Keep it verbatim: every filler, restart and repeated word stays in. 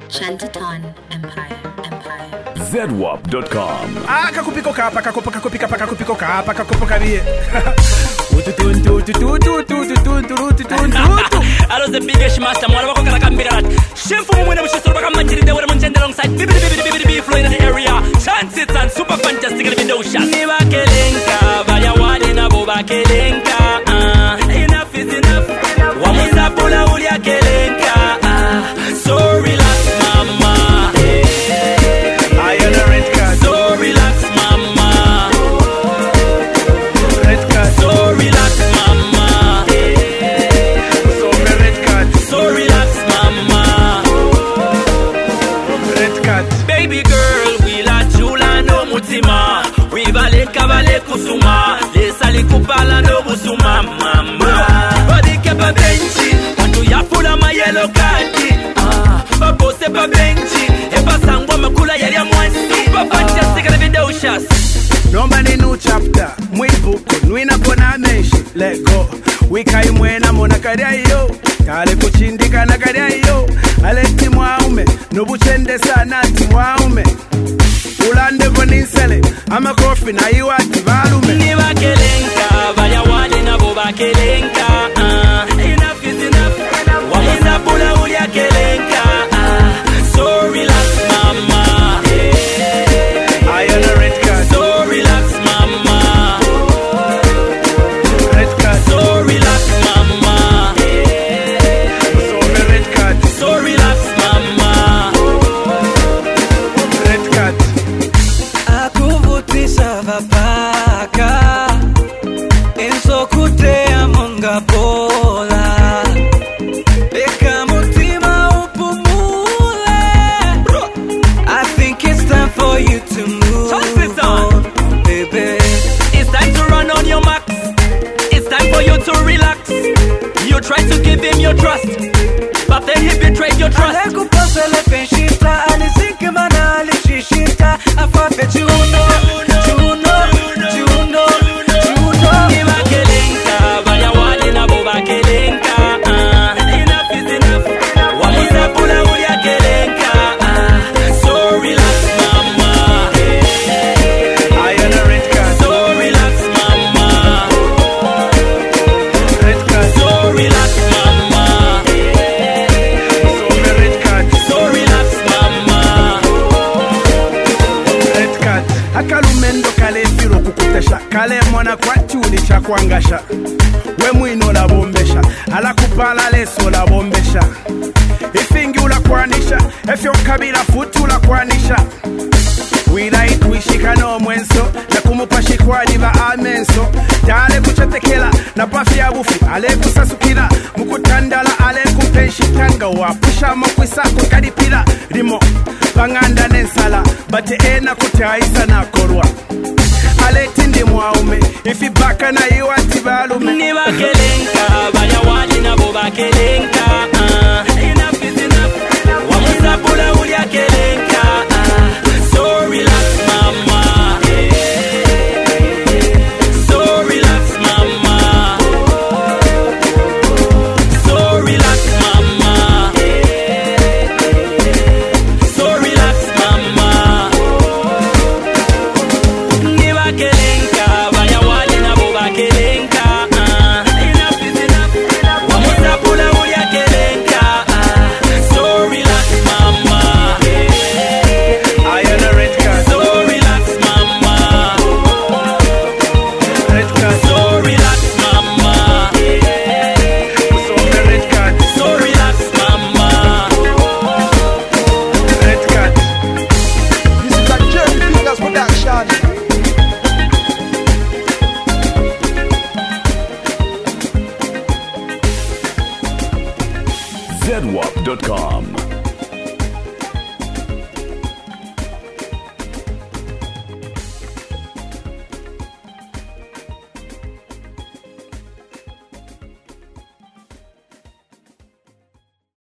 Shantaton Empire, Empire. Z W A P dot com. Ah, kakupiko kapa, kakupa kakupika pa kakupiko kapa, kakupa kabie. I was the biggest master, mwana wako kala kambira rat. Shemfu mwene mshisuru baka manjiri de wale mchende alongside. Bibi bibi bibi bibi bibi flow in the area. Chances and super fantastic in the window shot. Niba kelenka, baya wale na boba kelenka. Ah, enough is enough. Wamuza pula ulia kelenka. Ah, so relax mama. I am a red card. So relax mama. Red card. So relax mama. So me red card. So relax mama. Red card. Baby girl, we la chula no mutima. We vale kabale kusuma. Lesa li kupala no busuma mama. Body kepa benchi. Wantu ya fula ma yellow card. Ah, babo se pa benchi. Eba sangwa makula yali ya mwansi. Super fantastic in the video shots. Nomba ni new chapter. Mwibuko, nwina kona menshi. Let go. Wika imwena mona karia yo. Kale kuchindika na karia yo. Aleti mwaume. Nubuchende sana ati mwaume. Ulande konisele. Ama kofi na iwa tivalume. Niba kelenka. Baya wale na boba kelenka. Ah, enough is enough. Wamuza pula ulia kelenka. Ah, so relax mama. I am a red card. So relax mama. Red card. So relax mama. So me red card. So relax mama. Red card. Akuvutisha vapaka Enso kutea monga bola Eka mutima upumule I think it's time for you to move Chances on. on, baby. It's time to run on your max. It's time for you to relax. You try to give him your trust, but then he betrayed your trust. Alekupasa le penshita Alizinke mana alishishita Afape juno, juno, juno, juno Niba kelenka, baya wale na boba kelenka. Ah, enough is enough. Wamuza pula ulia kelenka. Ah, so relax mama. I am a red card. So relax mama. Red card. So relax mama. So me red card. So relax mama. Red card. Akalumendo kale firo kukutesha. Kale mwana kwa chuli cha kuangasha. We mwino la bombesha. Ala kupala leso la bombesha. Ifingi ula kwanisha. Efyo kabila futu la kwanisha. Wila ituishika no mwenso. Na kumupa shikwani ba amenso. Tale kuchatekela. Na pafi ya bufi. Ale kusasukila. Mukutandala ale kupenshitanga. Wapusha mokwisa kukadipila. Rimo. Banganda nensala. Bate ena kutaisa na korwa. Ale tindi mwaume. Ifi baka na iwa tibalume. Niba kelenka, baya wale na boba kelenka. Ah, enough is enough. Wamuza pula ulia kelenka. Ah, so relax mama. So relax mama. So relax mama. So relax mama. Niba kelenka, baya wale na boba kelenka. Ah, enough is enough. Wamuza pula ulia kelenka. Ah, so relax mama. I am a red card. So relax mama. Red card. So relax mama. So me red card. So relax mama. Red card. This is a Jerry Fingers production. Z W A P dot com.